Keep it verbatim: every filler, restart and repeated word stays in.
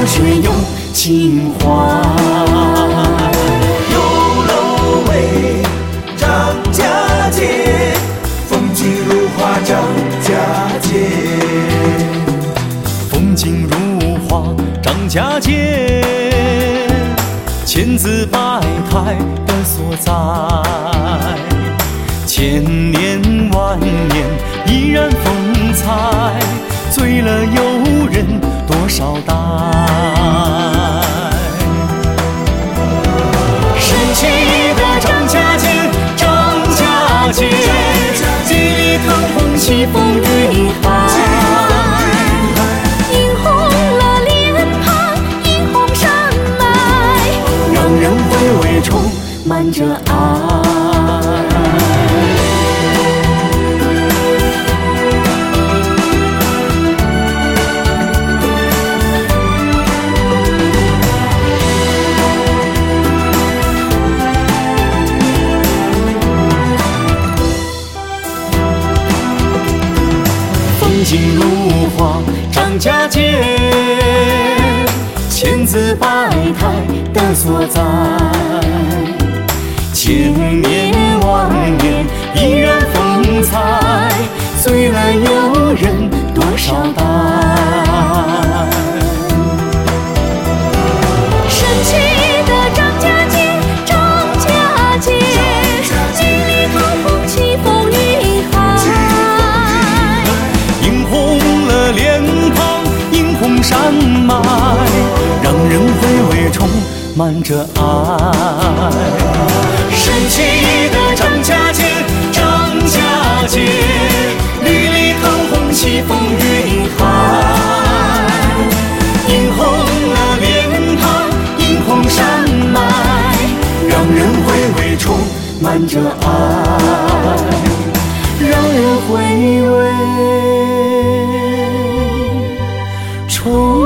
水有情怀。 有楼为张家界，风景如画张家界。 风景如画张家界，千姿百态的所在，千年万年依然风采，醉了游人多少代。神奇的张家界，张家界，地里腾风起风雨海， 映红了脸庞，映红山脉， 让人回味充满着爱。风景如画张家界，千姿百态的所在，千年万年依然风采，醉了游人多少代。 神奇的张家界，张家界，地里腾风起风雨海， 映红了脸庞，映红山脉，让人回味充满着爱。神奇的张家界，张家界，绿里腾红起风雨海，映红了脸庞，映红山脉，让人回味充满着爱，让人回味充